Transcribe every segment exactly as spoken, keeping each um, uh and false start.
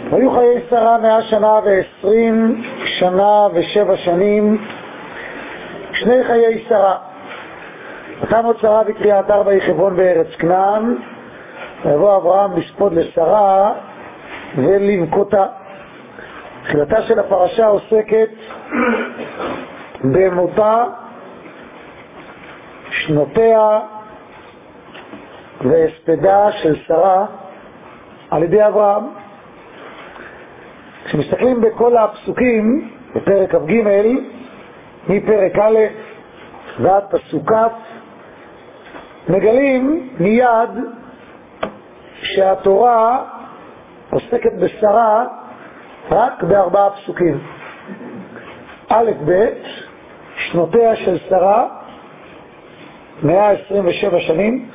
היו חיי שרה מאה שנה ועשרים שנה ושבע שנים, שני חיי שרה. נתן עוד שרה בקריאת ארבע היא חברון בארץ כנען, ויבוא אברהם לספוד לשרה ולבכותה. תחילתה של הפרשה עוסקת במותה, שנותיה והספדה של שרה על ידי אברהם. כשמסתכלים בכל הפסוקים בפרק כ"ג, מפרק א' ועד פסוק כ', מגלים מיד שהתורה עוסקת בשרה רק בארבעה פסוקים. א' ב', שנותיה של שרה, מאה עשרים ושבע שנים,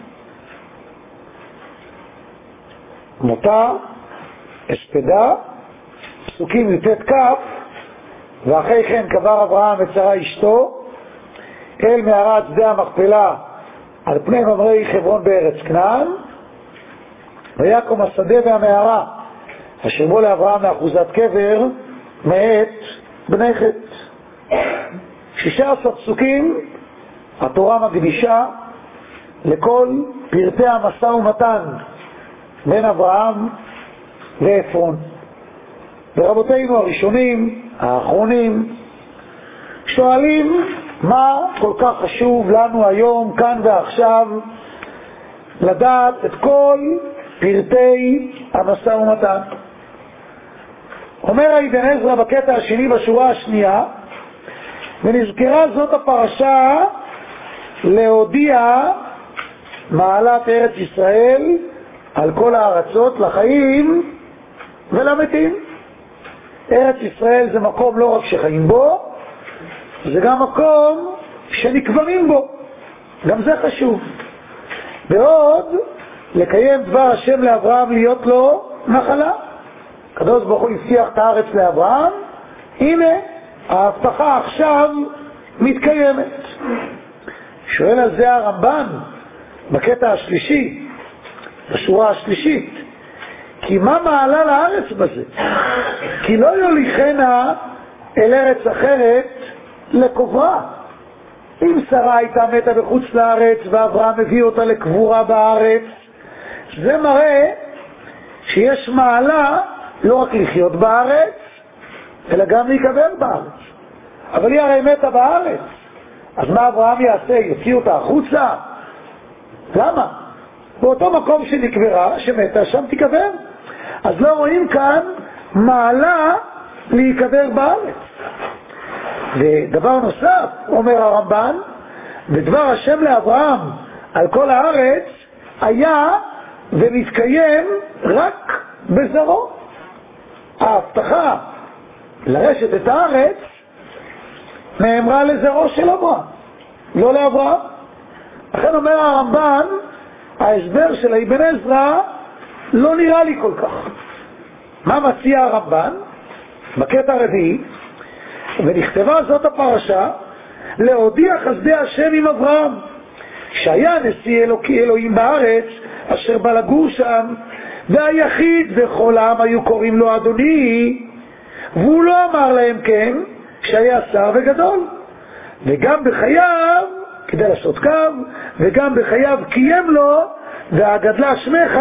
מותה, הספדה, פסוקים י"ט כ', ואחרי כן קבר אברהם את שרה אשתו אל מערת שדה המכפלה על פני ממרי חברון בארץ כנען, ויקום השדה והמערה אשר בו לאברהם לאחוזת קבר מאת בני חת. שישה עשר פסוקים התורה מקדישה לכל פרטי המשא ומתן בין אברהם ועפרון. ורבותינו הראשונים, האחרונים, שואלים מה כל כך חשוב לנו היום, כאן ועכשיו, לדעת את כל פרטי המשא ומתן. אומר אבן עזרא בקטע השני בשורה השנייה, ונזכרה זאת הפרשה להודיע מעלת ארץ ישראל על כל הארצות לחיים ולמתים. ארץ ישראל זה מקום לא רק שחיים בו, זה גם מקום שנקברים בו, גם זה חשוב. ועוד לקיים דבר השם לאברהם להיות לו נחלה. הקדוש ברוך הוא הבטיח את הארץ לאברהם, הנה ההבטחה עכשיו מתקיימת. שואל על זה הרמב"ן בקטע השלישי, בשורה השלישית, כי מה מעלה לארץ בזה? כי לא יוליכנה אל ארץ אחרת לקוברה. אם שרה הייתה מתה בחוץ לארץ ואברהם הביא אותה לקבורה בארץ, זה מראה שיש מעלה לא רק לחיות בארץ, אלא גם להיקבר בארץ. אבל היא הרי מתה בארץ, אז מה אברהם יעשה? יוציא אותה החוצה? למה? באותו מקום שנקברה, שמתה, שם תיקבר. אז לא רואים כאן מעלה להיקבר בארץ. ודבר נוסף, אומר הרמב"ן, ודבר השם לאברהם על כל הארץ היה ומתקיים רק בזרעו. ההבטחה לרשת את הארץ נאמרה לזרעו של אברהם, לא לאברהם. לכן אומר הרמב"ן, ההסבר של אבן עזרא לא נראה לי כל כך. מה מציע הרמב"ן? בקטע הרביעי, ונכתבה זאת הפרשה להודיע חסדי השם עם אברהם, שהיה נשיא אלוקי אלוהים בארץ אשר בא לגור שם, והיחיד וכל העם היו קוראים לו אדוני, והוא לא אמר להם כן, שהיה שר וגדול, וגם בחייו כדי לעשות קו, וגם בחייו קיים לו והגדלה שמך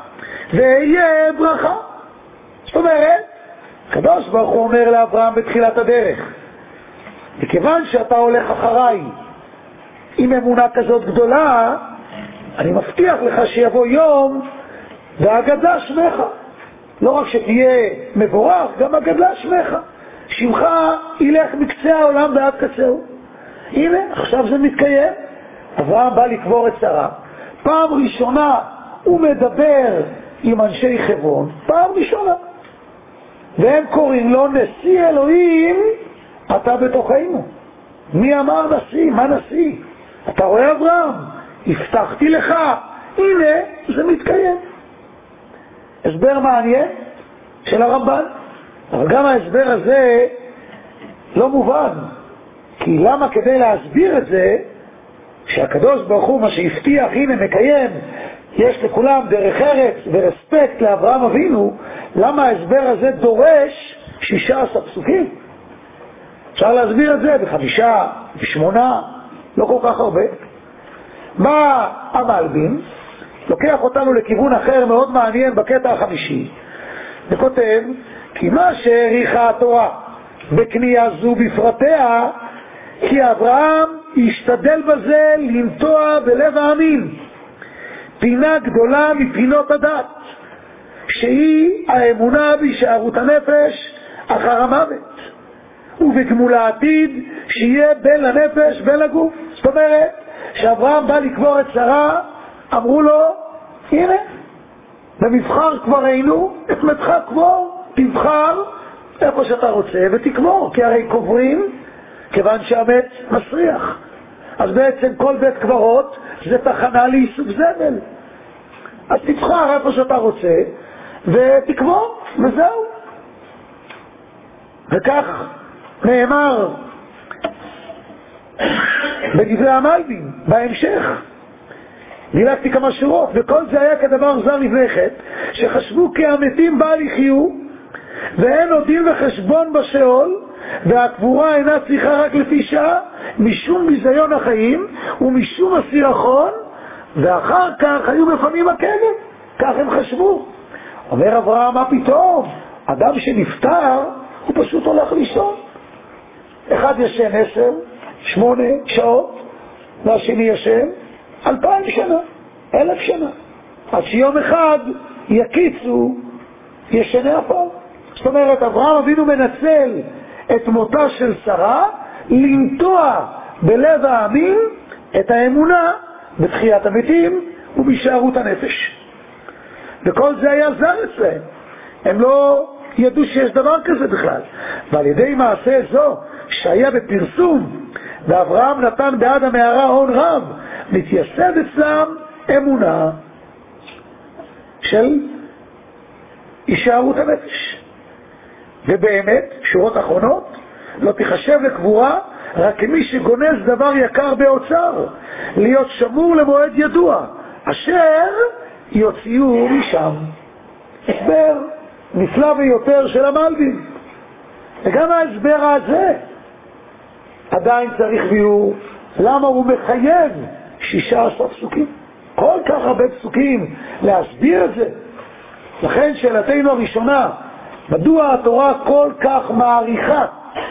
ויהיה ברכה. זאת אומרת, הקדוש ברוך הוא אומר לאברהם בתחילת הדרך, מכיוון שאתה הולך אחריי עם אמונה כזאת גדולה, אני מבטיח לך שיבוא יום והגדלה שמך. לא רק שתהיה מבורך, גם הגדלה שמך. שמך ילך מקצה העולם ועד קצהו. הנה, עכשיו זה מתקיים. אברהם בא לקבור את שרה. פעם ראשונה הוא מדבר עם אנשי חברון, פעם ראשונה. והם קוראים לו נשיא אלוהים, אתה בתוכנו. מי אמר נשיא? מה נשיא? אתה רואה אברהם? הבטחתי לך. הנה, זה מתקיים. הסבר מעניין של הרמב"ן. אבל גם ההסבר הזה לא מובן. כי למה כדי להסביר את זה, שהקדוש ברוך הוא מה שהבטיח, הנה מקיים, יש לכולם דרך ארץ ורספקט לאברהם אבינו, למה ההסבר הזה דורש שישה עשר פסוקים? אפשר להסביר את זה בחמישה, בשמונה, לא כל כך הרבה. מה המלבים? לוקח אותנו לכיוון אחר מאוד מעניין בקטע החמישי, וכותב, כי מה שהעריכה התורה בקנייה זו בפרטיה, כי אברהם ישתדל בזה לנטוע בלב העמים פינה גדולה מפינות הדת, שהיא האמונה בהישארות הנפש אחר המוות, ובגמול העתיד שיהיה בין לנפש בין לגוף. זאת אומרת, שאברהם בא לקבור את שרה, אמרו לו, הנה, במבחר כבר היינו, את מתך קבור, תבחר איפה שאתה רוצה ותקבור, כי הרי קוברים כיוון שהמת מסריח. אז בעצם כל בית קברות זה תחנה לעיסוק זבל. אז תבחר איפה שאתה רוצה ותקבור, וזהו. וכך נאמר בדברי המלבים בהמשך. דילגתי כמה שורות, וכל זה היה כדבר זר לבני חטא, שחשבו כי המתים בל יחיו, ואין עוד דין וחשבון בשאול, והקבורה אינה צריכה רק לפי שעה, משום ביזיון החיים ומשום הסירחון, ואחר כך היו מפנים הכלב. כך הם חשבו. אומר אברהם, מה פתאום? אדם שנפטר הוא פשוט הולך לישון. אחד ישן עשר, שמונה שעות, והשני ישן אלפיים שנה, אלף שנה, עד שיום אחד יקיצו ישני הפעם. זאת אומרת, אברהם אבינו מנצל את מותה של שרה לנטוע בלב העמים את האמונה בתחיית המתים ובהישארות הנפש. וכל זה היה זר אצלהם, הם לא ידעו שיש דבר כזה בכלל. ועל ידי מעשה זו שהיה בפרסום ואברהם נתן בעד המערה הון רב, מתייסד אצלם אמונה של הישארות הנפש. ובאמת, שורות אחרונות, לא תחשב לקבורה רק מי שגונז דבר יקר באוצר, להיות שמור למועד ידוע, אשר יוציאו משם. הסבר נפלא ביותר של המלבים. וגם ההסבר הזה עדיין צריך ביור, למה הוא מחייב שישה עשר פסוקים, כל כך הרבה פסוקים להסביר את זה. לכן שאלתנו הראשונה, מדוע התורה כל כך מעריכה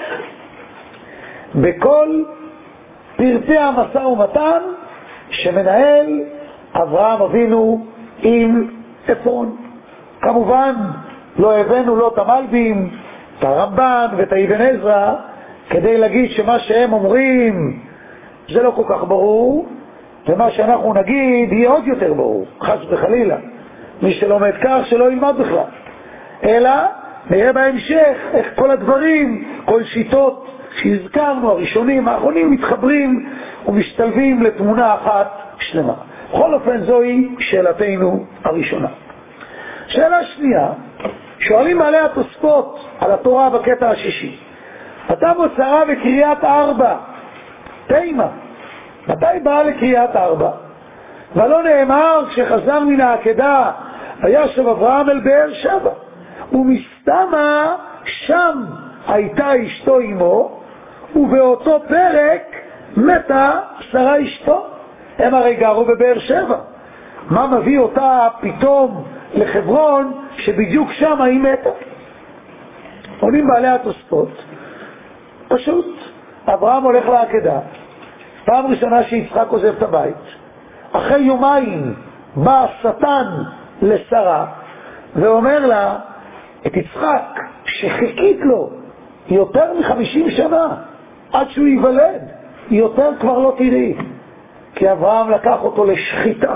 בכל פרטי המשא ומתן שמנהל אברהם אבינו עם עפרון? כמובן לא הבאנו לא את המלבים, את הרמב"ן ואת אבן עזרא כדי להגיד שמה שהם אומרים זה לא כל כך ברור, ומה שאנחנו נגיד יהיה עוד יותר ברור, חס וחלילה. מי שלומד כך שלא ילמד בכלל, אלא נראה בהמשך איך כל הדברים, כל שיטות שהזכרנו, הראשונים, האחרונים, מתחברים ומשתלבים לתמונה אחת שלמה. בכל אופן זוהי שאלתנו הראשונה. שאלה שנייה, שואלים עליה התוספות על התורה בקטע השישי. אתה מוצרה בקריאת ארבע, תימה, מתי באה לקריאת ארבע? ולא נאמר כשחזר מן העקדה וישב אברהם אל באר שבע, ומסתמה שם הייתה אשתו עמו, ובאותו פרק מתה שרה אשתו. הם הרי גרו בבאר שבע, מה מביא אותה פתאום לחברון שבדיוק שם היא מתה? עונים בעלי התוספות, פשוט אברהם הולך לעקדה, פעם ראשונה שיצחק עוזב את הבית, אחרי יומיים בא השטן לשרה ואומר לה, את יצחק שחיכית לו יותר מחמישים שנה עד שהוא ייוולד, יותר כבר לא תראי, כי אברהם לקח אותו לשחיטה.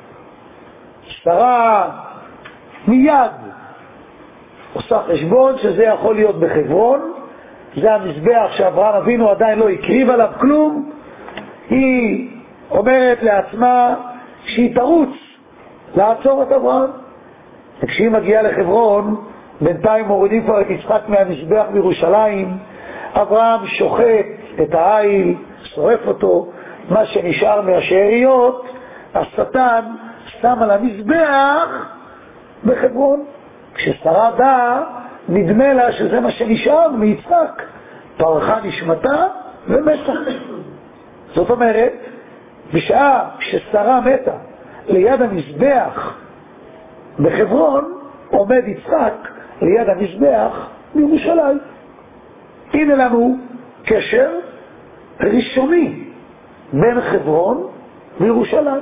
שרה מיד עושה חשבון שזה יכול להיות בחברון, זה המזבח שאברהם אבינו עדיין לא הקריב עליו כלום. היא אומרת לעצמה שהיא תרוץ לעצור את אברהם, וכשהיא מגיעה לחברון בינתיים מורידים כבר את יצחק מהמזבח בירושלים. אברהם שוחט את העיל, שורף אותו, מה שנשאר מהשאריות השטן שם על המזבח בחברון. כששרה באה, נדמה לה שזה מה שנשאר מיצחק, פרחה נשמתה ומתה. זאת אומרת, בשעה ששרה מתה ליד המזבח בחברון, עומד יצחק ליד המזבח בירושלים. הנה לנו קשר ראשוני בין חברון וירושלים.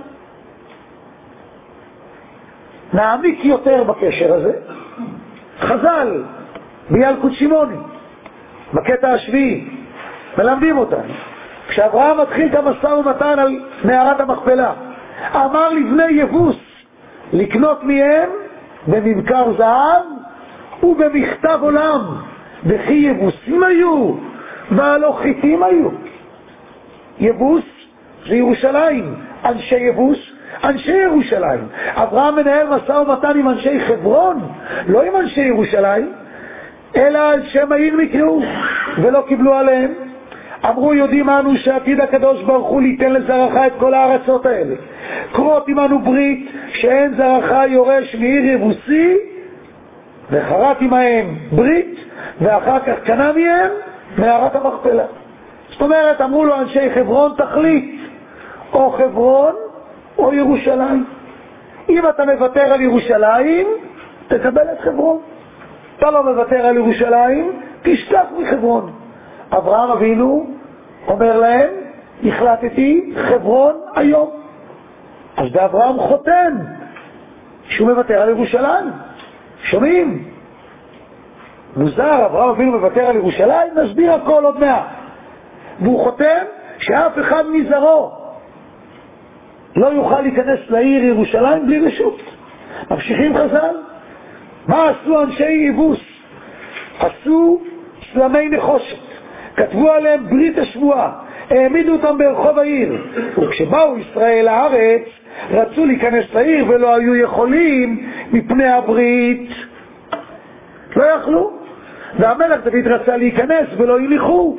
נעמיק יותר בקשר הזה. חז"ל בילקוט שמעוני בקטע השביעי מלמדים אותנו, כשאברהם מתחיל את המשא ומתן על מערת המכפלה, אמר לבני יבוס לקנות מהם בממכר זהב ובמכתב עולם, וכי יבוסים היו והלא חיתים היו. יבוס זה ירושלים, אנשי יבוס אנשי ירושלים. אברהם מנהל משא ומתן עם אנשי חברון, לא עם אנשי ירושלים, אלא על שם העיר נקראו ולא קיבלו עליהם. אמרו יודעים אנו שעתיד הקדוש ברוך הוא ליתן לזרעך את כל הארצות האלה, כרות עמנו ברית שאין זרעך יורש מעיר יבוסי, וחרת עמהם ברית, ואחר כך קנה מהם מערת המכפלה. זאת אומרת, אמרו לו אנשי חברון, תחליט, או חברון או ירושלים. אם אתה מוותר על ירושלים, תקבל את חברון. אתה לא מוותר על ירושלים, תשכח מחברון. אברהם אבינו אומר להם, החלטתי חברון היום. אז באברהם חותם שהוא מוותר על ירושלים. שומעים? מוזר, אברהם אבינו מוותר על ירושלים, נסביר הכל עוד מעט. והוא חותם שאף אחד מזרעו לא יוכל להיכנס לעיר ירושלים בלי רשות. ממשיכים חז"ל. מה עשו אנשי יבוס? עשו סלמי נחושת, כתבו עליהם ברית השבועה, העמידו אותם ברחוב העיר, וכשבאו ישראל לארץ רצו להיכנס לעיר ולא היו יכולים מפני הברית, לא יכלו. והמלך דוד רצה להיכנס ולא הליכו,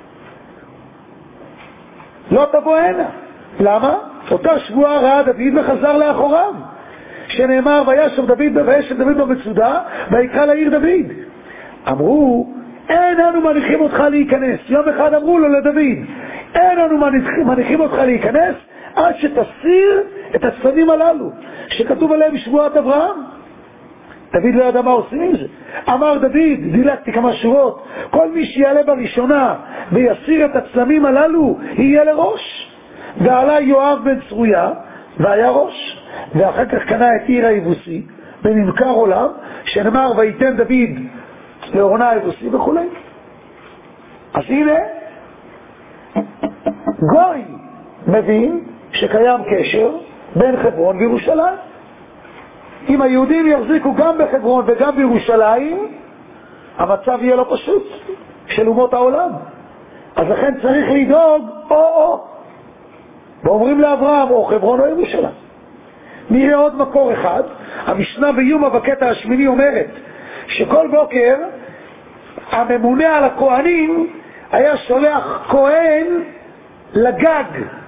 לא תבוא הנה. למה? אותה שבועה ראה דוד וחזר לאחוריו, שנאמר וישב דוד וישב דוד במצודה ויקרא לעיר דוד. אמרו אין אנו מניחים אותך להיכנס. יום אחד אמרו לו לדוד, אין אנו מניחים אותך להיכנס עד שתסיר את הצדדים הללו שכתוב עליהם שבועת אברהם. דוד לא ידע מה עושים עם זה. אמר דוד, דילגתי כמה שורות, כל מי שיעלה בראשונה ויסיר את הצלמים הללו יהיה לראש. ועלה יואב בן צרויה והיה ראש, ואחר כך קנה את עיר היבוסי בממכר עולם, שנאמר ויתן דוד לאורנה היבוסי וכו'. אז הנה גוי מבין שקיים קשר בין חברון וירושלים. אם היהודים יחזיקו גם בחברון וגם בירושלים, המצב יהיה לא פשוט של אומות העולם. אז לכן צריך לדאוג או-או. ואומרים לאברהם, או חברון או ירושלים. נראה עוד מקור אחד. המשנה ביומא בקטע השמיני אומרת, שכל בוקר הממונה על הכהנים היה שולח כהן לגג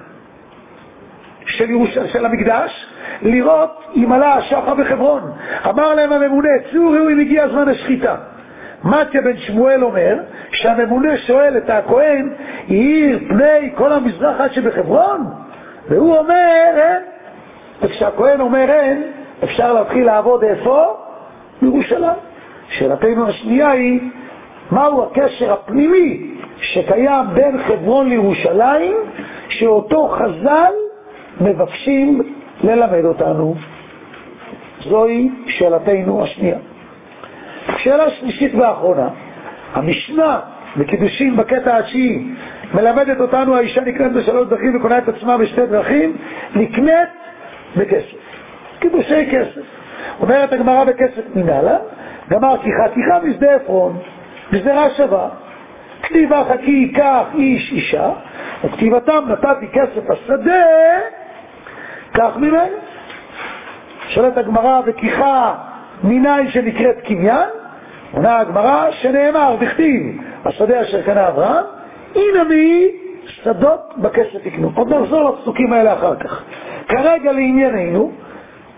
של, ירוש... של המקדש, לראות אם עלה השחר בחברון. אמר להם הממונה, צאו ראו אם הגיע זמן השחיטה. מתיה בן שמואל אומר שהממונה שואל את הכהן, יאיר פני כל המזרח עד שבחברון? והוא אומר אין. וכשהכהן אומר אין, אפשר להתחיל לעבוד איפה? בירושלים. שאלתנו השנייה היא, מהו הקשר הפנימי שקיים בין חברון לירושלים, שאותו חז"ל מבקשים ללמד אותנו? זוהי שאלתנו השנייה. שאלה שלישית ואחרונה, המשנה בקידושים בקטע התשיעי מלמדת אותנו, האישה נקנית בשלוש דרכים וקונה את עצמה בשתי דרכים, נקנית בכסף, קידושי כסף. אומרת הגמרא בכסף מנהלה, גמר כי חתיכה משדה עפרון, בשדרה שווה, כתיבה חכי ייקח איש אישה, וכתיבתם נתתי כסף השדה, כך ממנו. שואלת הגמרא, וכיחה מניין שנקראת קניין? עונה הגמרא שנאמר בכתיב, השדה אשר קנה אברהם, הנה מי שדות בכסף יקנו. עוד נחזור לפסוקים האלה אחר כך. כרגע לענייננו,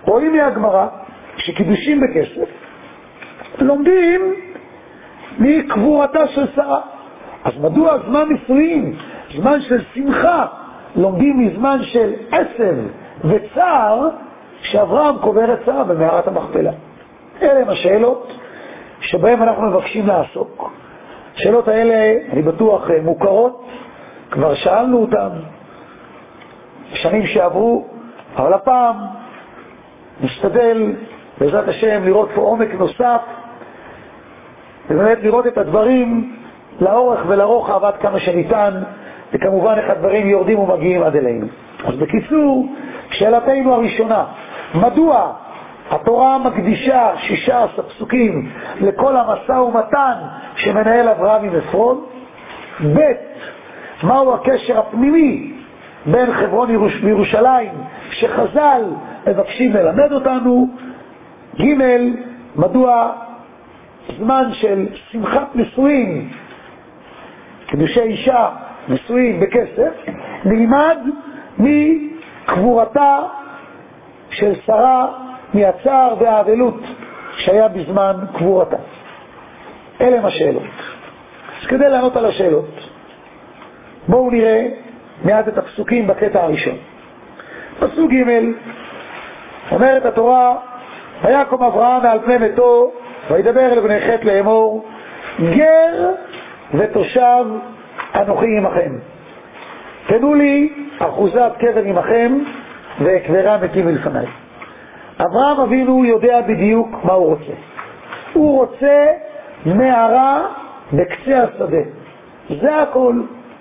רואים מהגמרא שקידושים בכסף לומדים מקבורתה של שרה. אז מדוע זמן נישואין, זמן של שמחה, לומדים מזמן של עצב וצער שאברהם קובר את שרה במערת המכפלה? אלה הם השאלות שבהם אנחנו מבקשים לעסוק. השאלות האלה, אני בטוח, מוכרות, כבר שאלנו אותן בשנים שעברו, אבל הפעם נשתדל בעזרת השם לראות פה עומק נוסף, ובאמת לראות את הדברים לאורך ולרוחב עד כמה שניתן, וכמובן איך הדברים יורדים ומגיעים עד אלינו. אז בקיצור, שאלתנו הראשונה, מדוע התורה מקדישה שישה עשר פסוקים לכל המשא ומתן שמנהל אברהם עם עפרון? ב' מהו הקשר הפנימי בין חברון וירושלים שחז"ל מבקשים ללמד אותנו? ג' מדוע זמן של שמחת נישואין, קידושי אישה, נישואין בכסף, נלמד מקבורתה של שרה, מהצער והאבלות שהיה בזמן קבורתה. אלה הם השאלות. אז כדי לענות על השאלות, בואו נראה מעט את הפסוקים בקטע הראשון. פסוק ג' אומרת התורה, ויקום אברהם מעל פני ביתו וידבר אל בני חת לאמור, גר ותושב אנוכי עמכם, תנו לי אחוזת קבר עמכם ואקברה מתים מלפניי. אברהם אבינו יודע בדיוק מה הוא רוצה. הוא רוצה מערה בקצה השדה, זה הכל.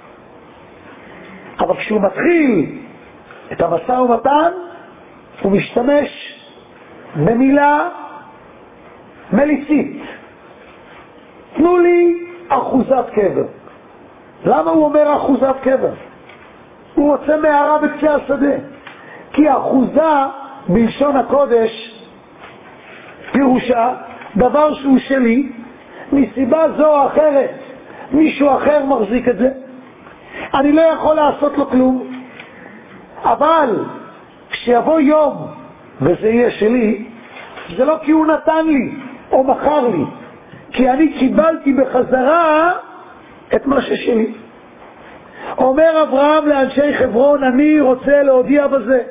אבל כשהוא מתחיל את המשא ומתן הוא משתמש במילה מליצית, תנו לי אחוזת קבר. למה הוא אומר אחוזת קבר? הוא רוצה מערה בקצה השדה, כי אחוזה בלשון הקודש פירושה דבר שהוא שלי, מסיבה זו או אחרת מישהו אחר מחזיק את זה, אני לא יכול לעשות לו כלום. אבל כשיבוא יום וזה יהיה שלי, זה לא כי הוא נתן לי או מכר לי, כי אני קיבלתי בחזרה את מה ששלי. אומר אברהם לאנשי חברון, אני רוצה להודיע בזה,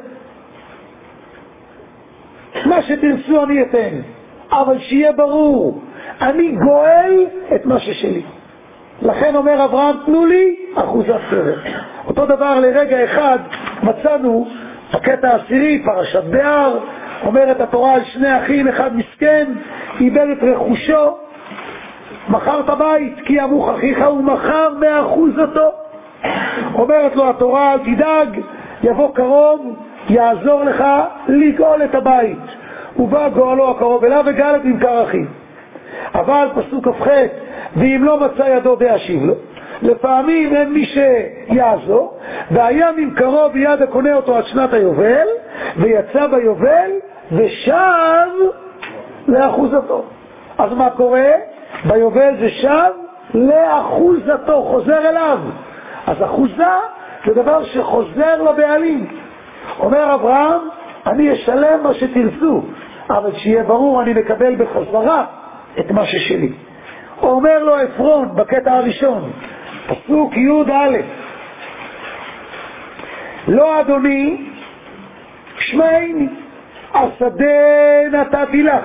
מה שתרצו אני אתן, אבל שיהיה ברור, אני גואל את מה ששלי. לכן אומר אברהם, תנו לי אחוזת קבר. אותו דבר לרגע אחד מצאנו בקטע העשירי, פרשת בהר, אומרת התורה על שני אחים, אחד מסכן, איבד את רכושו, מכר את הבית, כי אמוך אחיך, הוא מכר מאחוזתו. אומרת לו התורה, אל תדאג, יבוא קרוב, יעזור לך לגאול את הבית. ובא גואלו הקרוב אליו וגאל את ממכר אחים. אבל פסוק כ"ח, ואם לא מצא ידו וישיב לו. לפעמים אין מי שיעזור, והיה ממכרו ביד הקונה אותו עד שנת היובל, ויצא ביובל ושב לאחוזתו. אז מה קורה? ביובל זה שב לאחוזתו, חוזר אליו. אז אחוזה זה דבר שחוזר לבעלים. אומר אברהם, אני אשלם מה שתרצו, אבל שיהיה ברור, אני מקבל בחזרה את מה ששלי. אומר לו עפרון בקטע הראשון, פסוק י' א', לא אדוני, שמעיני, השדה נתתי לך,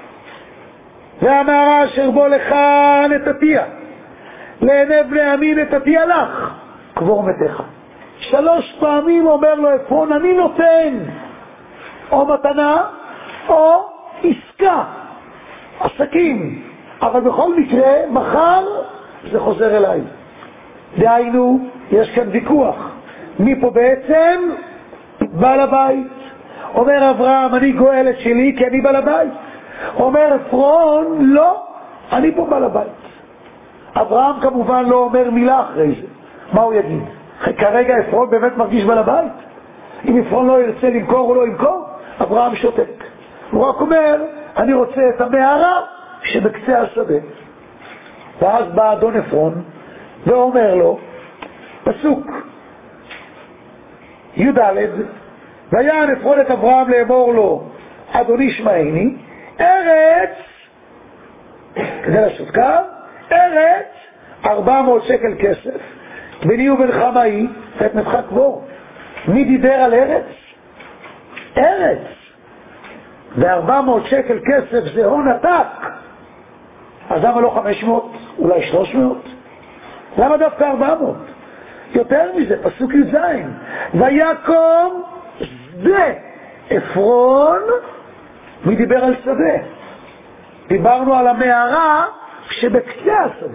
והמערה אשר בו לך נתתיה, לעיני בני עמי נתתיה לך, קבור מתך. שלוש פעמים אומר לו עפרון, אני נותן או מתנה או עסקה, עסקים, אבל בכל מקרה מחר זה חוזר אליי. דהיינו, יש כאן ויכוח, מי פה בעצם בעל הבית? אומר אברהם, אני גואל את שלי כי אני בעל הבית. אומר עפרון, לא, אני פה בעל הבית. אברהם כמובן לא אומר מילה אחרי זה. מה הוא יגיד? כרגע עפרון באמת מרגיש בעל הבית? אם עפרון לא ירצה למכור או לא ימכור, אברהם שותק. הוא רק אומר, אני רוצה את המערה שבקצה השדה. ואז בא אדון עפרון ואומר לו, פסוק י' ד', ויען עפרון את אברהם לאמור לו, אדוני שמעני, ארץ, כדי לעשות קו, ארץ, ארבע מאות שקל כסף, ביני ובינך מהי, ואת מבחק בו. מי דיבר על ארץ? ארץ. ו-ארבע מאות שקל כסף זה הון עתק. אז למה לא חמש מאות? אולי שלוש מאות? למה דווקא ארבע מאות? יותר מזה, פסוק י"ז. ויקום שדה עפרון, מי דיבר על שדה? דיברנו על המערה שבקצה השדה.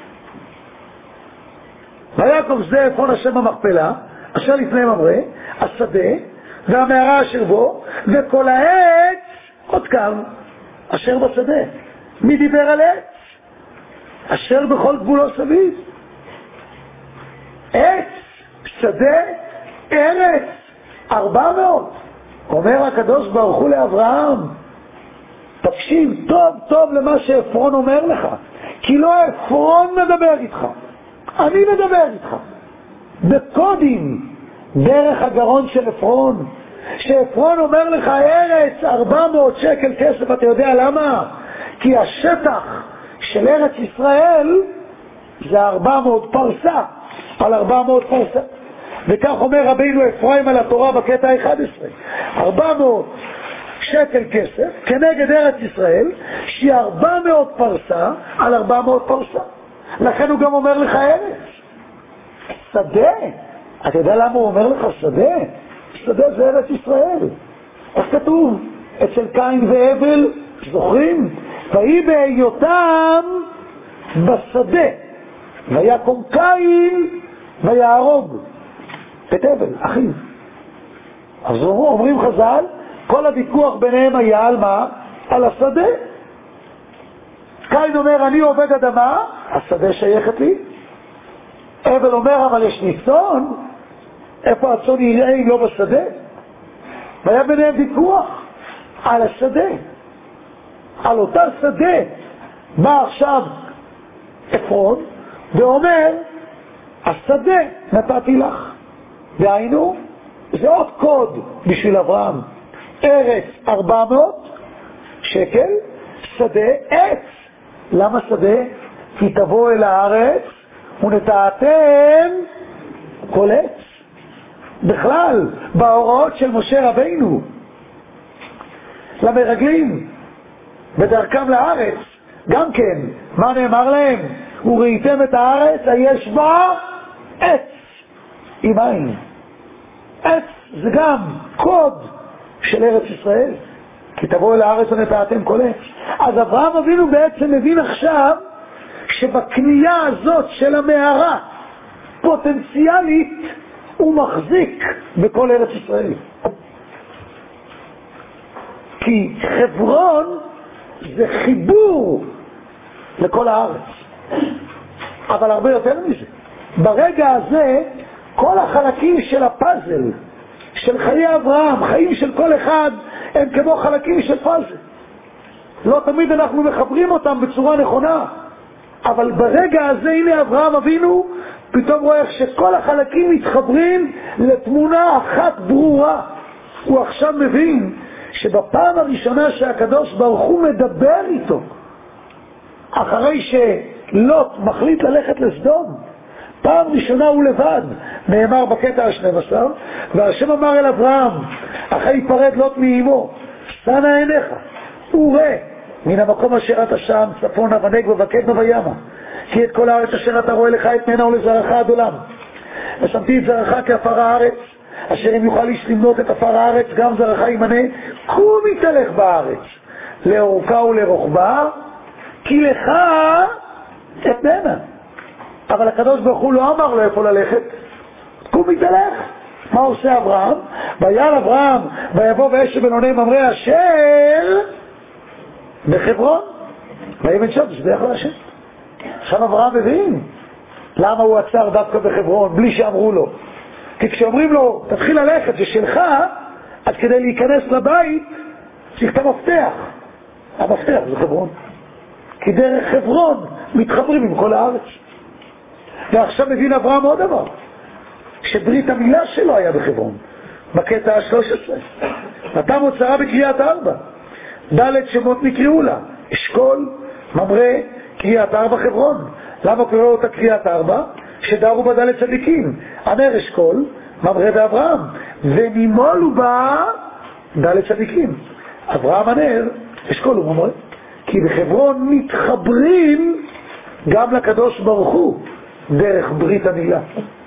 ויקום שדה עפרון השם המכפלה, אשר לפני ממרא, השדה והמערה אשר בו, וכל העץ עוד קו אשר בשדה. מי דיבר על עץ? אשר בכל גבולו סביב. עץ, שדה, ארץ, ארבע מאות. אומר הקדוש ברוך הוא לאברהם, תקשיב טוב טוב למה שעפרון אומר לך, כי לא עפרון מדבר איתך, אני מדבר איתך בקודים דרך הגרון של עפרון. שעפרון אומר לך ארץ ארבע מאות שקל כסף. אתה יודע למה? כי השטח של ארץ ישראל זה ארבע מאות פרסה על ארבע מאות פרסה, וכך אומר רבינו אפרים על התורה בקטע ה-אחד עשר, ארבע מאות שקל כסף כנגד ארץ ישראל שהיא ארבע מאות פרסה על ארבע מאות פרסה. לכן הוא גם אומר לך ארץ שדה. אתה יודע למה הוא אומר לך שדה? שדה זה ארץ ישראל. איך כתוב? אצל קין והבל, זוכרים? ויהי בהיותם בשדה, ויקום קין ויהרוג את הבל אחיו. אז אומרים חז"ל, כל הוויכוח ביניהם היה על מה? על השדה. קין אומר אני עובד אדמה, השדה שייכת לי. הבל אומר אבל יש לי צאן, איפה הצאן יראה אם לא בשדה? והיה ביניהם ויכוח על השדה. על אותה שדה בא עכשיו עפרון ואומר השדה נתתי לך. דהיינו זה עוד קוד בשביל אברהם. ארץ ארבע מאות שקל, שדה עץ. למה שדה? כי תבוא אל הארץ ונטעתם כל עץ. בכלל בהוראות של משה רבינו למרגלים בדרכם לארץ גם כן, מה נאמר להם? וראיתם את הארץ היש בה עץ עם עין. עץ זה גם קוד של ארץ ישראל, כי תבואו לארץ ונטעתם כל עץ. אז אברהם אבינו בעצם מבין עכשיו שבקנייה הזאת של המערה פוטנציאלית הוא מחזיק בכל ארץ ישראל, כי חברון זה חיבור לכל הארץ. אבל הרבה יותר מזה, ברגע הזה כל החלקים של הפאזל של חיי אברהם, חיים של כל אחד הם כמו חלקים של פאזל. לא תמיד אנחנו מחברים אותם בצורה נכונה, אבל ברגע הזה הנה אברהם אבינו פתאום רואה איך שכל החלקים מתחברים לתמונה אחת ברורה. הוא עכשיו מבין שבפעם הראשונה שהקדוש ברוך הוא מדבר איתו אחרי שלוט מחליט ללכת לסדום, פעם ראשונה הוא לבד, נאמר בקטע ה-שנים עשר, והשם אמר אל אברהם אחרי יפרד לוט מאמו, שנה עיניך וראה מן המקום אשר אתה שם צפונה ונגבה וקדמה וימה, כי את כל הארץ אשר אתה רואה לך את מנה ולזרעך עד עולם, ושמתי את זרעך כעפר הארץ, אשר אם יוכל איש למנות את עפר הארץ גם זרעך ימנה, קום יתהלך בארץ לאורכה ולרוחבה, כי לך את מנה. אבל הקדוש ברוך הוא לא אמר לו איפה ללכת, קום יתהלך. מה עושה אברהם? ויעל אברהם ויבוא ואש בינוני ממרא אשר בחברון ויבן שם תשביח להשם. עכשיו אברהם מבין למה הוא עצר דווקא בחברון בלי שאמרו לו, כי כשאומרים לו תתחיל ללכת זה שלך, אז כדי להיכנס לבית צריך את המפתח. המפתח זה חברון, כי דרך חברון מתחברים עם כל הארץ. ועכשיו מבין אברהם עוד דבר, שברית המילה שלו היה בחברון. בקטע ה-שלוש עשרה. נתן מוצרה בקריאת ארבע. ד' שמות נקראו לה, אשכול, ממרא, קריאת ארבע חברון. למה קראו אותה קריאת ארבע? שדרו בה ד' צדיקים, הנר אשכול, ממרא ואברהם, ונימולו בה ד' צדיקים. אברהם הנר, אשכול וממרא. כי בחברון מתחברים גם לקדוש ברוך הוא דרך ברית המילה.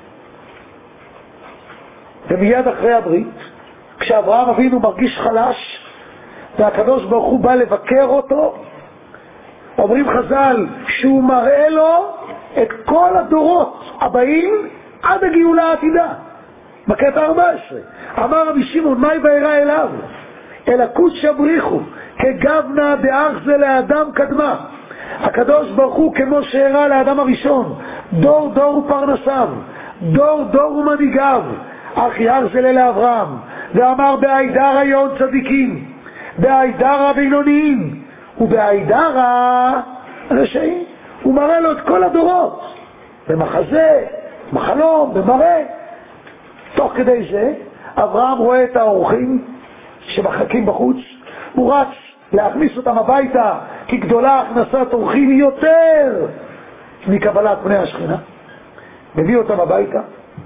ומיד אחרי הברית, כשאברהם אבינו מרגיש חלש והקדוש ברוך הוא בא לבקר אותו, אומרים חז"ל שהוא מראה לו את כל הדורות הבאים עד הגאולה העתידה. בקטע ארבע עשרה אמר רבי שמעון, מאי וירא אליו? אלא קודשא בריחו כגוונה דאחזי לאדם קדמה. הקדוש ברוך הוא כמו שהראה לאדם הראשון, דור דור ופרנסיו, דור דור ומנהיגיו, אחי ארזל לאברהם, ואמר בהידר היום צדיקים, בהידר הבינוניים, ובהידר הרשעים. הוא מראה לו את כל הדורות, במחזה, בחלום, במראה. תוך כדי זה, אברהם רואה את האורחים שמחכים בחוץ, הוא רץ להכניס אותם הביתה, כי גדולה הכנסת אורחים יותר מקבלת פני השכינה. מביא אותם הביתה,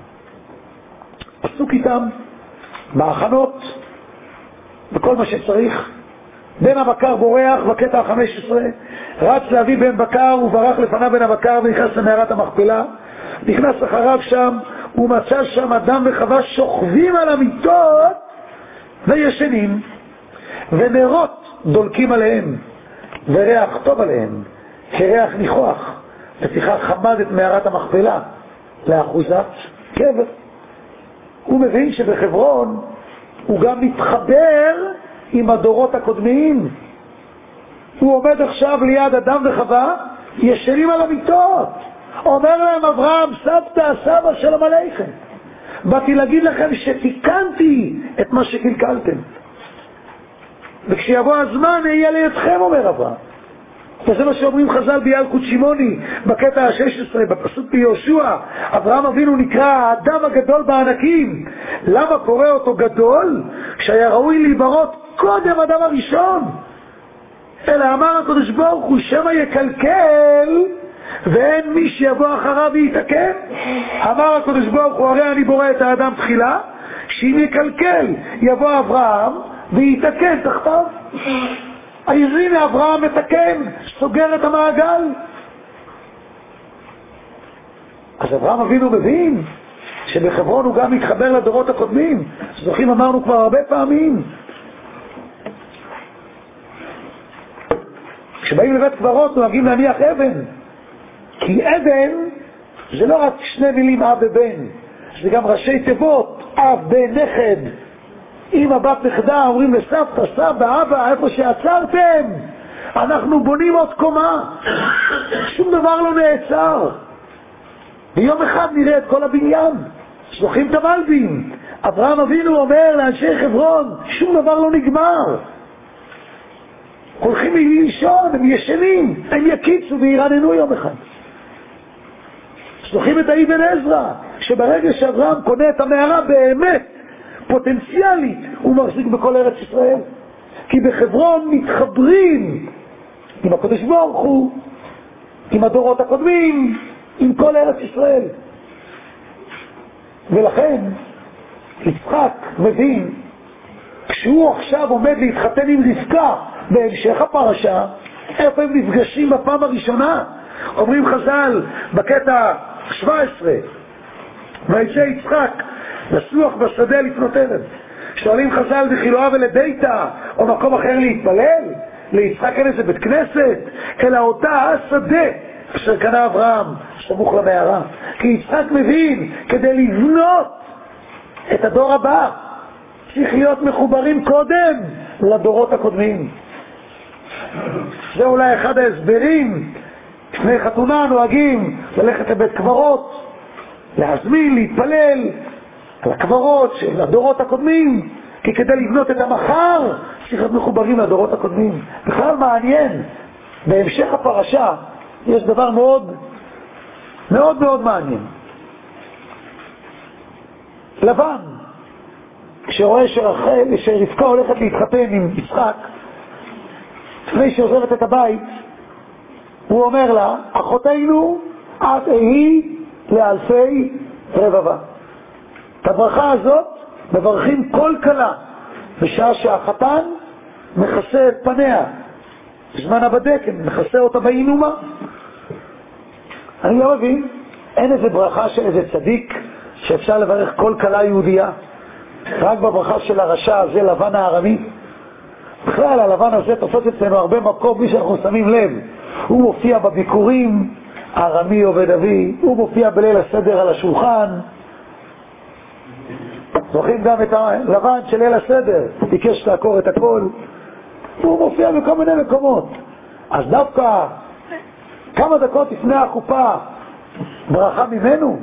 עסוק איתם בהכנות וכל מה שצריך. בן הבקר בורח בקטע ה-חמש עשרה, רץ להביא בן בקר וברח לפניו בן הבקר ונכנס למערת המכפלה. נכנס אחריו שם ומצא שם אדם וחווה שוכבים על המיטות וישנים, ונרות דולקים עליהם וריח טוב עליהם כריח ניחוח. לפיכך חמד את מערת המכפלה לאחוזת קבר. הוא מבין שבחברון הוא גם מתחבר עם הדורות הקודמים. הוא עומד עכשיו ליד אדם וחווה ישנים על המיטות. אומר להם אברהם, סבתא, סבא שלום עליכם, באתי להגיד לכם שתיקנתי את מה שקלקלתם, וכשיבוא הזמן יהיה לידכם, אומר אברהם. וזה מה שאומרים חז"ל בילקוט שמעוני בקטע ה-שש עשרה בפסוק ביהושע. אברהם אבינו נקרא האדם הגדול בענקים. למה קורא אותו גדול? כשהיה ראוי להיברות קודם אדם הראשון. אלא אמר הקדוש ברוך הוא שמא יקלקל ואין מי שיבוא אחריו ויתקן. אמר הקדוש ברוך הוא, הרי אני בורא את האדם תחילה, שאם יקלקל יבוא אברהם ויתקן תחתיו. אז הנה אברהם מתקן, סוגר את המעגל. אז אברהם אבינו מבין שבחברון הוא גם מתחבר לדורות הקודמים. זוכרים, אמרנו כבר הרבה פעמים, כשבאים לבית קברות נוהגים להניח אבן, כי אבן זה לא רק שני מילים אב ובן, זה גם ראשי תיבות, אב, בן, נכד. אמא, בת, נכדה, אומרים לסבתא, סבא, אבא, איפה שעצרתם אנחנו בונים עוד קומה. שום דבר לא נעצר. ביום אחד נראה את כל הבניין. זוכרים את המלבים. אברהם אבינו אומר לאנשי חברון, שום דבר לא נגמר. הולכים לישון, הם ישנים, הם יקיצו וירננו יום אחד. זוכרים את האבן עזרא, שברגע שאברהם קונה את המערה באמת פוטנציאלית, הוא מחזיק בכל ארץ ישראל. כי בחברון מתחברים עם הקדוש ברוך הוא, עם הדורות הקודמים, עם כל ארץ ישראל. ולכן יצחק מבין, כשהוא עכשיו עומד להתחתן עם רבקה בהמשך הפרשה, איפה הם נפגשים בפעם הראשונה? אומרים חז"ל בקטע שבע עשרה, ויצא יצחק לסוח בשדה לפנות ערב. שואלים חז"ל, וכי ולביתה או מקום אחר להתפלל? ליצחק אין איזה בית כנסת, אלא אותה השדה אשר קנה אברהם סמוך למערה. כי יצחק מבין, כדי לבנות את הדור הבא צריך להיות מחוברים קודם לדורות הקודמים. זה אולי אחד ההסברים. לפני חתונה נוהגים ללכת לבית קברות, להזמין, להתפלל על הקברות של הדורות הקודמים, כי כדי לבנות את המחר צריך להיות מחוברים לדורות הקודמים. בכלל מעניין, בהמשך הפרשה יש דבר מאוד מאוד מאוד מעניין. לבן כשרואה שרחל, שרבקה הולכת להתחתן עם יצחק, לפני שעוזבת את הבית, הוא אומר לה, אחותינו, את היא לאלפי רבבה. את הברכה הזאת מברכים כל כלה, בשעה שהחתן מכסה את פניה, בזמן הבדקן, מכסה אותה באינומה. אני לא מבין, אין איזה ברכה של איזה צדיק שאפשר לברך כל כלה יהודייה, רק בברכה של הרשע הזה, לבן הארמי. בכלל הלבן הזה תופס אצלנו הרבה מקום בלי שאנחנו שמים לב. הוא מופיע בביקורים, הארמי עובד אבי, הוא מופיע בליל הסדר על השולחן. זוכרים גם את הלבן של ליל הסדר, ביקש לעקור את הכל, הוא מופיע בכל מיני מקומות. אז דווקא כמה דקות לפני החופה ברכה ממנו.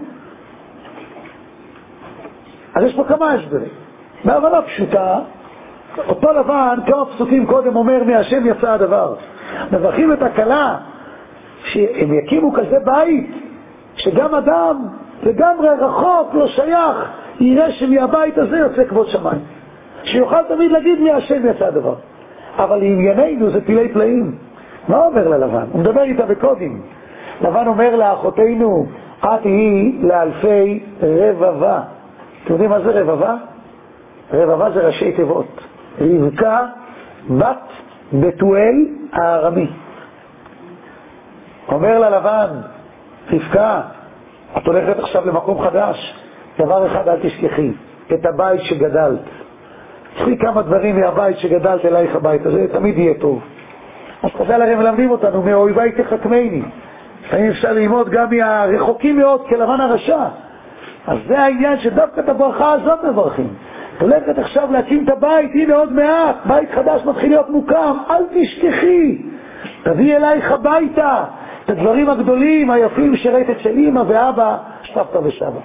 אז יש פה כמה הסברים. בהבנה פשוטה, אותו לבן כמה פסוקים קודם אומר מהשם יצא הדבר. מברכים את הכלה שהם יקימו כזה בית שגם אדם לגמרי רחוק לא שייך יראה שמהבית הזה יוצא כבוד שמיים, שיוכל תמיד להגיד מהשם יצא הדבר. אבל לענייננו זה פלאי פלאים. מה אומר ללבן? הוא מדבר איתה בקודים. לבן אומר לאחותינו, את היא לאלפי רבבה. אתם יודעים מה זה רבבה? רבבה זה ראשי תיבות. רבקה בת בתואל הארמי. אומר ללבן, רבקה, את הולכת עכשיו למקום חדש, דבר אחד אל תשכחי, את הבית שגדלת. תשכחי כמה דברים מהבית שגדלת אלייך הבית הזה, תמיד יהיה טוב. אז חז"ל הרי מלמדים אותנו, מאויביי תחכמני. האם אפשר ללמוד גם מהרחוקים מאוד כלבן הרשע. אז זה העניין שדווקא את הברכה הזאת מברכים. הולכת עכשיו להקים את הבית, הנה עוד מעט, בית חדש מתחיל להיות מוקם, אל תשכחי, תביא אלייך הביתה את הדברים הגדולים, היפים שראית את של אמא ואבא, סבתא וסבא.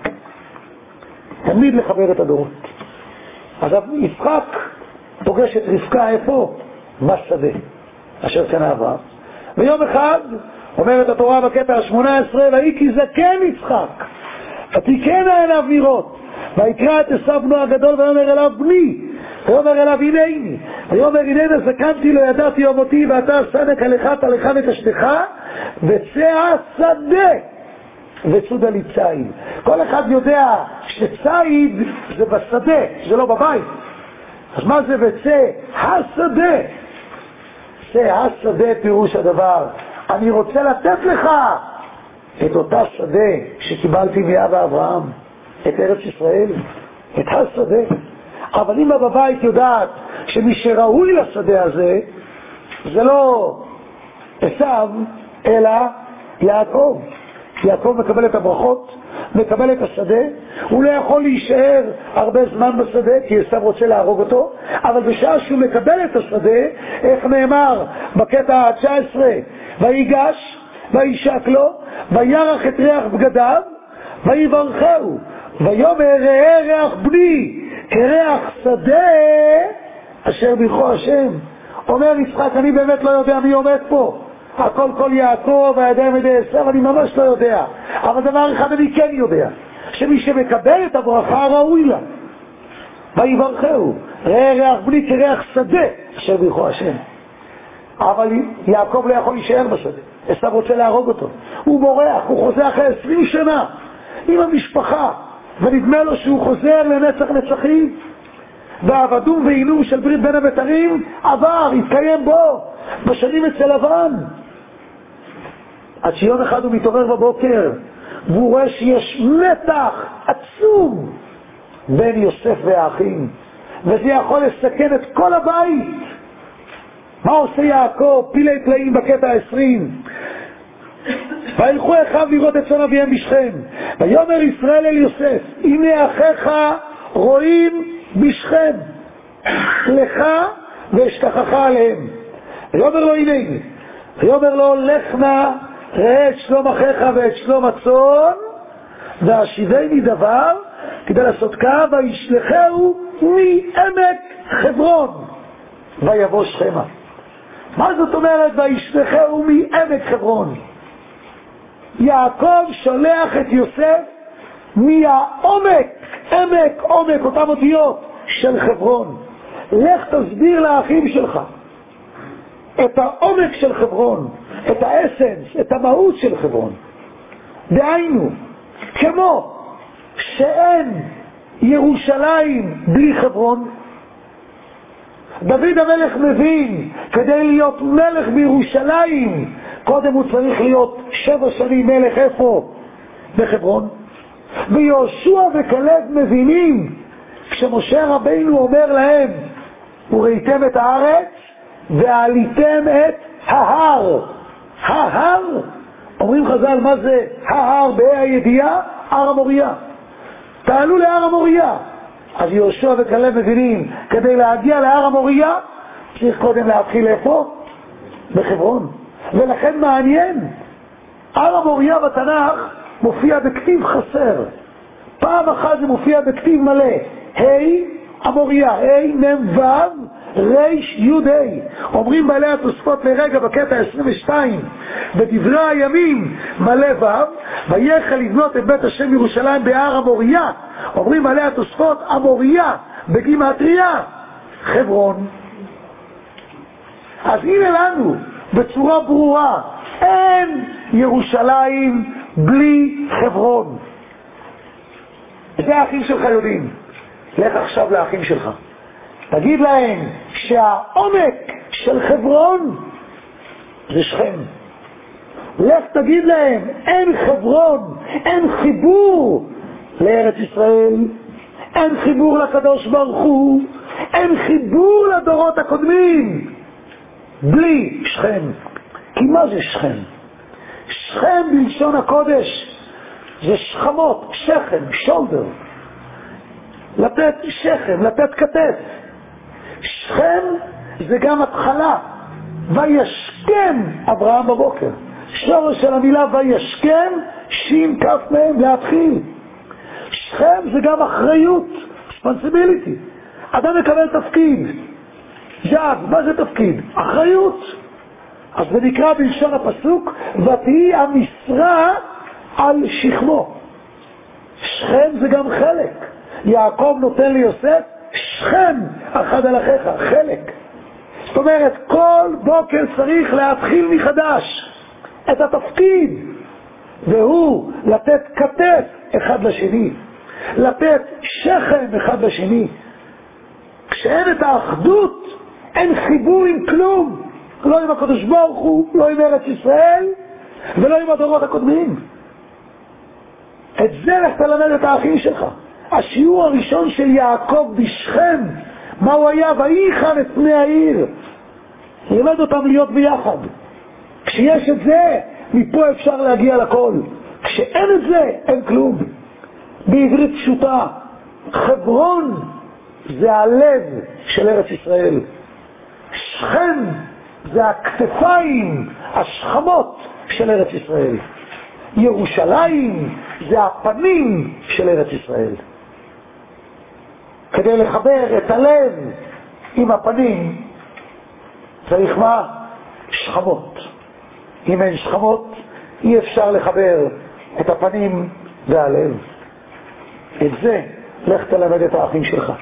תמיד לחבר את הדורות. אז יצחק פוגש את רבקה איפה? בשדה, אשר קנה אברהם. ויום אחד, אומרת התורה בקטע ה-שמונה עשרה, ויהי כי זקן יצחק, ותיקנה אליו נראות, ויקרא את עשיו בנו הגדול, ויאמר אליו בני, ויאמר אליו הנני, ויאמר הננה זקנתי לא ידעתי יום אותי, ואתה סנק הלכת הלכה ותשתך, וצא השדה וצודה לי ציד. כל אחד יודע שציד זה בשדה, זה לא בבית. אז מה זה וצא השדה? צא השדה פירוש הדבר, אני רוצה לתת לך את אותה שדה שקיבלתי מאבא אברהם, את ארץ ישראל, את השדה. אבל אמא בבית יודעת שמי שראוי לשדה הזה זה לא עשיו אלא יעקב. יעקב מקבל את הברכות, מקבל את השדה, הוא לא יכול להישאר הרבה זמן בשדה כי עשיו רוצה להרוג אותו, אבל בשעה שהוא מקבל את השדה, איך נאמר בקטע ה-תשע עשרה, ויגש וישק לו וירח את ריח בגדיו ויברכהו ויאמר ראה ריח בני כריח שדה אשר בירכו השם. אומר יצחק, אני באמת לא יודע מי עומד פה, הכל כל יעקב והידיים ידי עשיו, אני ממש לא יודע, אבל דבר אחד אני כן יודע, שמי שמקבל את הברכה ראוי לה. ויברכהו ראה ריח בני כריח שדה אשר בירכו השם. אבל יעקב לא יכול להישאר בשדה, עשיו רוצה להרוג אותו, הוא בורח, הוא חוזר אחרי עשרים שנה עם המשפחה, ונדמה לו שהוא חוזר לנצח נצחים, והעבדום ועינום של ברית בין הבתרים עבר, התקיים בו בשנים אצל לבן. עד שיום אחד הוא מתעורר בבוקר והוא רואה שיש מתח עצום בין יוסף והאחים, וזה יכול לסכן את כל הבית. מה עושה יעקב? פילי פלאים בקטע העשרים. וילכו אחיו לראות את צאן אביהם בשכם, ויאמר ישראל אל יוסף, הנה אחיך רואים בשכם, לך ואשתחך עליהם. ויאמר לו הנני, ויאמר לו לך נא ראה את שלום אחיך ואת שלום הצאן, והשיבני דבר כדי לעשות כך, וישלחהו מעמק חברון ויבוא שכמה. מה זאת אומרת וישלחהו מעמק חברון? יעקב שולח את יוסף מהעומק, עמק, עומק, אותם אותיות, של חברון. לך תסביר לאחים שלך את העומק של חברון, את האסנס, את המהות של חברון. דהיינו, כמו שאין ירושלים בלי חברון, דוד המלך מבין, כדי להיות מלך בירושלים, קודם הוא צריך להיות שבע שנים מלך איפה? בחברון. ויהושע וכלב מבינים, כשמשה רבינו אומר להם, וראיתם את הארץ, ועליתם את ההר. ההר, אומרים חז"ל, מה זה ההר בה"א הידיעה? הר המוריה. תעלו להר המוריה. אז יהושע וכלב מבינים, כדי להגיע להר המוריה, צריך קודם להתחיל איפה? בחברון. ולכן מעניין, הר המוריה בתנ"ך מופיע בכתיב חסר. פעם אחת זה מופיע בכתיב מלא. ה' המוריה, ה' מ' ו' ריש י' ה'. אומרים בעלי התוספות לרגע בקטע עשרים ושתיים, בדברי הימים מלא ו', ויחל לבנות את בית השם ירושלים בהר המוריה. אומרים בעלי התוספות המוריה בגימטריה חברון. אז הנה לנו בצורה ברורה, אין ירושלים בלי חברון. זה האחים שלך יודעים. לך עכשיו לאחים שלך, תגיד להם שהעומק של חברון זה שכם. לך תגיד להם, אין חברון, אין חיבור לארץ ישראל, אין חיבור לקדוש ברוך הוא, אין חיבור לדורות הקודמים בלי שכם. כי מה זה שכם? שכם בלשון הקודש זה שכמות, שכם, שולדר, לתת שכם, לתת כתף. שכם זה גם התחלה. וישכם אברהם בבוקר. שורש של המילה וישכם, שין כף מהם, להתחיל. שכם זה גם אחריות, responsibility. אדם מקבל תפקיד. ג'אב, מה זה תפקיד? אחריות. אז זה נקרא בלשון הפסוק, ותהי המשרה על שכמו. שכם זה גם חלק. יעקב נותן ליוסף, שכם אחד על אחיך, חלק. זאת אומרת, כל בוקר צריך להתחיל מחדש את התפקיד, והוא לתת כתף אחד לשני, לתת שכם אחד לשני. כשאין את האחדות, אין חיבור עם כלום, לא עם הקדוש ברוך הוא, לא עם ארץ ישראל, ולא עם הדורות הקודמים. את זה לך תלמד את האחים שלך. השיעור הראשון של יעקב בשכם, מה הוא היה? ויחן את פני העיר. ילמד אותם להיות ביחד. כשיש את זה, מפה אפשר להגיע לכל. כשאין את זה, אין כלום. בעברית פשוטה, חברון זה הלב של ארץ ישראל. שכם זה הכתפיים, השכמות של ארץ ישראל. ירושלים זה הפנים של ארץ ישראל. כדי לחבר את הלב עם הפנים צריך מה? שכמות. אם אין שכמות אי אפשר לחבר את הפנים והלב. את זה לך תלמד את האחים שלך.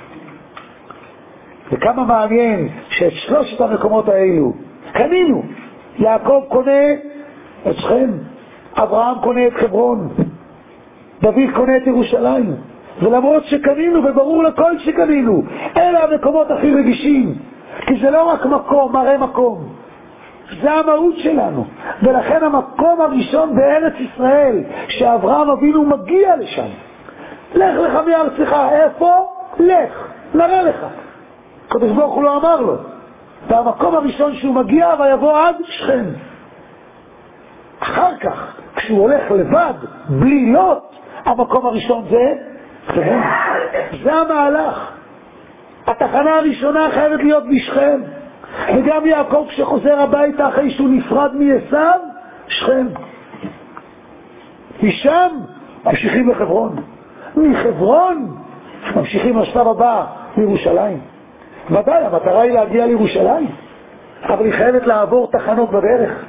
וכמה מעניין שאת שלושת המקומות האלו קנינו. יעקב קונה את שכם, אברהם קונה את חברון, דוד קונה את ירושלים. ולמרות שקנינו, וברור לכל שקנינו, אלה המקומות הכי רגישים, כי זה לא רק מקום, מראה מקום, זה המהות שלנו. ולכן המקום הראשון בארץ ישראל שאברהם אבינו מגיע לשם, לך לך מארצך. איפה? לך, נראה לך. הקדוש ברוך הוא לא אמר לו. והמקום הראשון שהוא מגיע ויבוא עד שכם. אחר כך כשהוא הולך לבד בלי לוט, המקום הראשון זה שכם. זה המהלך. התחנה הראשונה חייבת להיות בשכם. וגם יעקב כשחוזר הביתה אחרי שהוא נפרד מעשיו, שכם. משם ממשיכים לחברון, מחברון ממשיכים לשלב הבא לירושלים. ודאי המטרה היא להגיע לירושלים, אבל היא חייבת לעבור תחנות בדרך.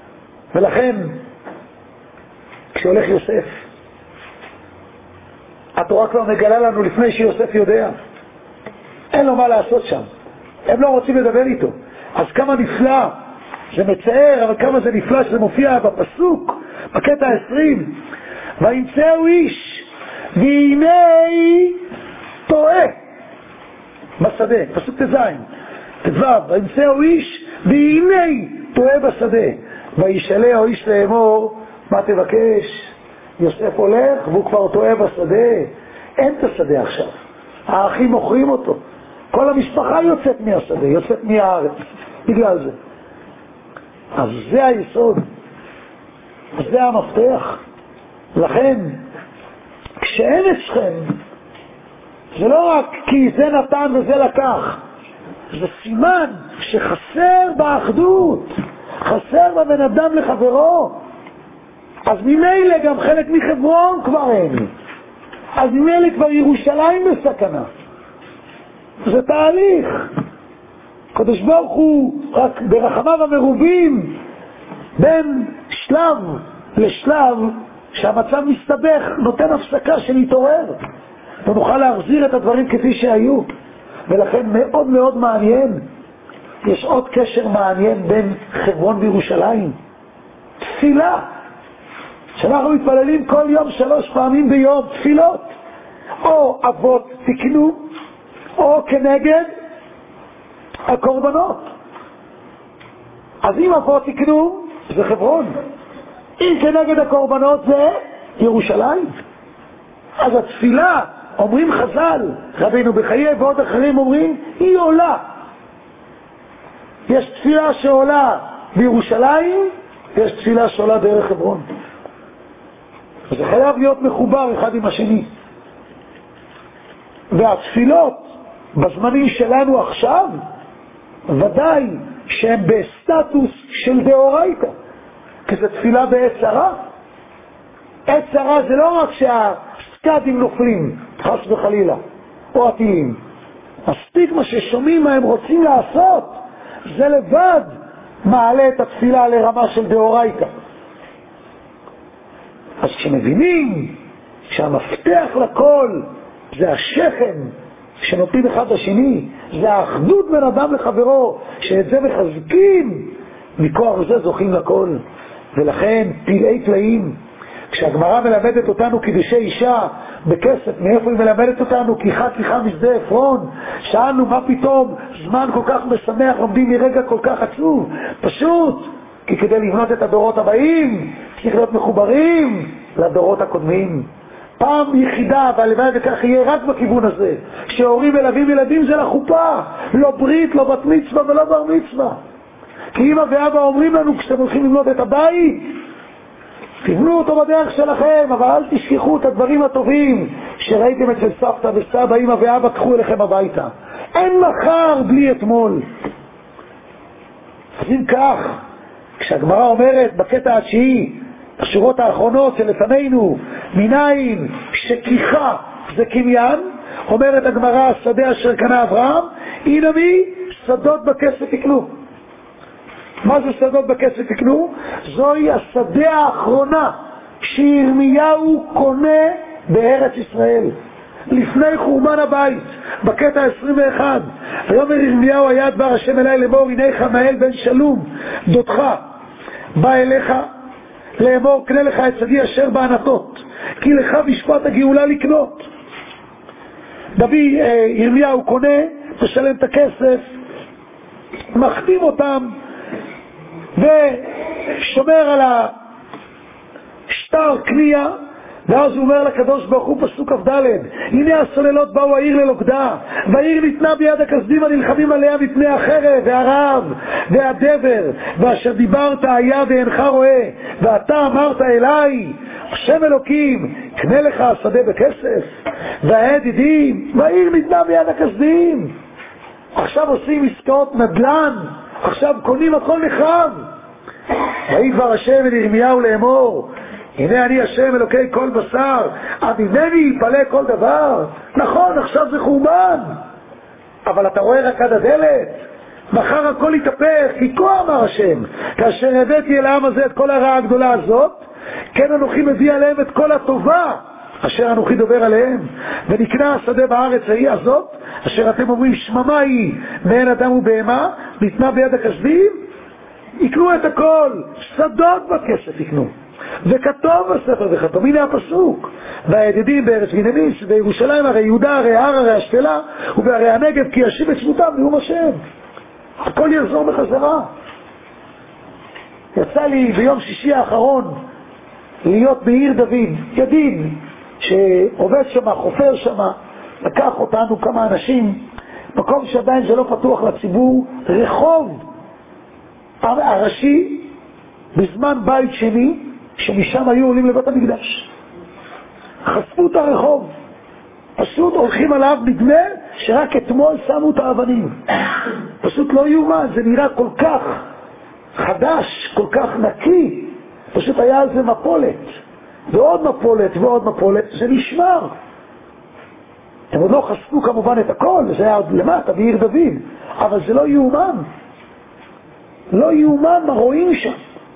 ולכן כשהולך יוסף התורה כבר מגלה לנו לפני שיוסף יודע. אין לו מה לעשות שם. הם לא רוצים לדבר איתו. אז כמה נפלא, זה מצער, אבל כמה זה נפלא שזה מופיע בפסוק, בקטע עשרים. וימצאו איש, והנה טועה בשדה, פסוק תזיים. תדבר, וימצאו איש, והנה טועה בשדה. וישאלהו איש לאמור, מה תבקש? יוסף הולך והוא כבר טועה בשדה. אין את השדה עכשיו. האחים מוכרים אותו. כל המשפחה יוצאת מהשדה, יוצאת מהארץ. בגלל זה. אז זה היסוד. אז זה המפתח. לכן, כשאין אצלכם, זה לא רק כי זה נתן וזה לקח. זה סימן שחסר באחדות. חסר בבן אדם לחברו. אז ממילא גם חלק מחברון כבר אין. אז ממילא כבר ירושלים בסכנה. זה תהליך. קדוש ברוך הוא רק ברחמיו המרובים בין שלב לשלב שהמצב מסתבך נותן הפסקה של להתעורר ונוכל להחזיר את הדברים כפי שהיו. ולכן מאוד מאוד מעניין, יש עוד קשר מעניין בין חברון וירושלים. תפילה שאנחנו מתפללים כל יום שלוש פעמים ביום, תפילות או אבות תקנו או כנגד הקורבנות. אז אם אבות תקנו זה חברון, אם כנגד הקורבנות זה ירושלים. אז התפילה, אומרים חז"ל, רבינו בחיי ועוד אחרים אומרים, היא עולה. יש תפילה שעולה בירושלים, יש תפילה שעולה דרך חברון. זה חייב להיות מחובר אחד עם השני. והתפילות בזמנים שלנו עכשיו, ודאי שהם בסטטוס של דאורייתא, כי זה תפילה בעת צרה. עת צרה זה לא רק שהסקדים נופלים, חס וחלילה, או הטילים. מספיק מה ששומעים מה הם רוצים לעשות, זה לבד מעלה את התפילה לרמה של דאורייתא. אז כשמבינים שהמפתח לכל זה השכם שנותנים אחד לשני, זה האחדות בין אדם לחברו, שאת זה מחזקים, מכוח זה זוכים לכל. ולכן פלאי פלאים, כשהגמרא מלמדת אותנו קידושי אישה בכסף, מאיפה היא מלמדת אותנו? כיחה כיחה משדה עפרון. שאלנו מה פתאום זמן כל כך משמח עומדים מרגע כל כך עצוב? פשוט כי כדי לבנות את הדורות הבאים צריך להיות מחוברים לדורות הקודמים. פעם יחידה, והלוואי וכך יהיה רק בכיוון הזה, שהורים מלווים ילדים זה לחופה, לא ברית, לא בת מצווה ולא בר מצווה. כי אמא ואבא אומרים לנו כשאתם הולכים לבנות את הבית, תבנו אותו בדרך שלכם, אבל אל תשכחו את הדברים הטובים שראיתם אצל סבתא וסבא, אמא ואבא, קחו אליכם הביתה. אין מחר בלי אתמול. אז אם כך, כשהגמרא אומרת בקטע התשיעי, השורות האחרונות שלפנינו, מניין שכיחה זה קניין, אומרת הגמרא, השדה אשר קנה אברהם, הנה מי? שדות בכסף יקנו. מה זה שדות בכסף יקנו? זוהי השדה האחרונה שירמיהו קונה בארץ ישראל לפני חורבן הבית. בקטע עשרים ואחת, ויאמר ירמיהו, היה דבר השם אליי לאמור, הנה חמאל בן שלום דודך בא אליך לאמור, קנה לך את שדי אשר בענתות, כי לך משפט הגאולה לקנות. דבי ירמיהו קונה, משלם את הכסף, מחתים אותם ושומר על השטר קנייה. ואז הוא אומר לקדוש ברוך הוא פסוק כ"ד, הנה הסוללות באו העיר ללוכדה, והעיר ניתנה ביד הכסדים הנלחמים עליה מפני החרב והרעב והדבר, ואשר דיברת היה ואינך רואה, ואתה אמרת אליי השם אלוקים, קנה לך השדה בכסף והידידים, והעיר ניתנה ביד הכסדים. עכשיו עושים עסקאות נדל"ן, עכשיו קונים הכל נחרב. ויהי דבר השם אל ירמיהו לאמור, הנה אני השם אלוקי כל בשר, עד הנני יפלא כל דבר. נכון, עכשיו זה חורבן, אבל אתה רואה רק עד הדלת, מחר הכל יתהפך, כי כה אמר השם, כאשר הבאתי אל העם הזה את כל הרעה הגדולה הזאת, כן אנוכי מביא עליהם את כל הטובה אשר אנוכי דובר עליהם, ונקנה השדה בארץ ההיא הזאת, אשר אתם אומרים שממה היא מעין אדם ובהמה, ניתנה ביד הכסדים, יקנו את הכל, שדות בכסף יקנו. וכתוב בספר וכתוב, הנה הפסוק, והידידים בארץ בנימין, בירושלים הרי יהודה, הרי הר, הרי השפלה, ובהרי הנגב, כי ישיב את שמותם נאום השם. הכל יחזור בחזרה. יצא לי ביום שישי האחרון להיות בעיר דוד, ידיד שעובד שם, חופר שם, לקח אותנו כמה אנשים, מקום שעדיין זה לא פתוח לציבור, רחוב הראשי בזמן בית שני, שמשם היו עולים לבית המקדש. חשפו את הרחוב, פשוט הולכים עליו, נדמה שרק אתמול שמו את האבנים. פשוט לא יאומן, זה נראה כל כך חדש, כל כך נקי, פשוט היה על זה מפולת, ועוד מפולת ועוד מפולת, זה נשמר. הם עוד לא חשפו כמובן את הכל, זה היה עוד למטה בעיר דוד, אבל זה לא יאומן. לא יאומן מה רואים שם.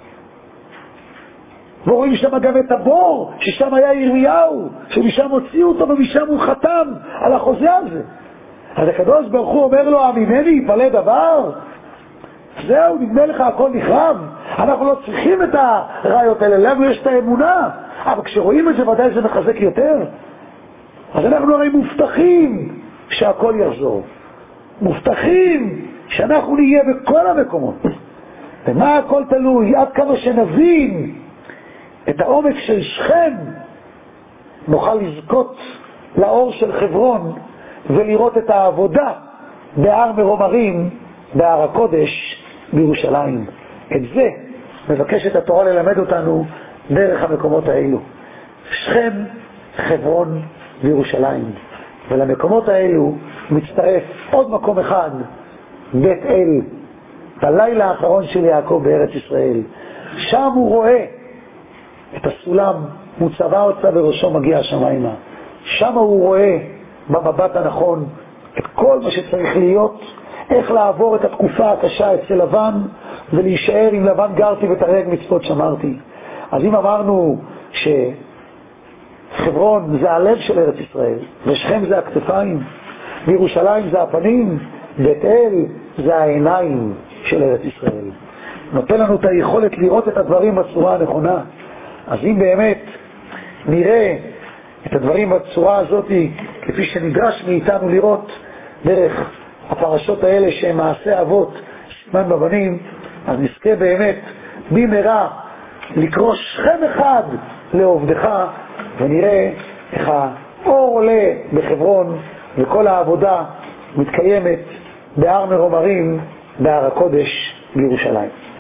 ורואים שם גם את הבור, ששם היה ירמיהו, שמשם הוציאו אותו ומשם הוא חתם על החוזה הזה. אז הקדוש ברוך הוא אומר לו, ממני יפלא דבר? זהו, נדמה לך הכל נחרב. אנחנו לא צריכים את הרעיות האלה, לנו יש את האמונה, אבל כשרואים את זה ודאי זה מחזק יותר. אז אנחנו הרי מובטחים שהכל יחזור, מובטחים שאנחנו נהיה בכל המקומות. ומה הכל תלוי? עד כמה שנבין את העומק של שכם, נוכל לזכות לאור של חברון ולראות את העבודה בהר מרומרים, בהר הקודש בירושלים. את זה מבקשת התורה ללמד אותנו דרך המקומות האלו, שכם, חברון וירושלים. ולמקומות האלו מצטרף עוד מקום אחד, בית אל, בלילה האחרון של יעקב בארץ ישראל. שם הוא רואה את הסולם, הוא צבע אותה בראשו מגיע השמיימה. שם הוא רואה במבט הנכון את כל מה שצריך להיות, איך לעבור את התקופה הקשה אצל לבן ולהישאר עם לבן גרתי ותרי"ג מצוות שמרתי. אז אם אמרנו שחברון זה הלב של ארץ ישראל, ושכם זה הכתפיים, וירושלים זה הפנים, בית אל זה העיניים של ארץ ישראל. נותן לנו את היכולת לראות את הדברים בצורה הנכונה. אז אם באמת נראה את הדברים בצורה הזאת כפי שנדרש מאיתנו לראות דרך הפרשות האלה שהם מעשה אבות, סימן בבנים, אז נזכה באמת במהרה לקרוא שכם אחד לעובדך, ונראה איך האור עולה בחברון וכל העבודה מתקיימת בהר מרומרים, בהר הקודש בירושלים.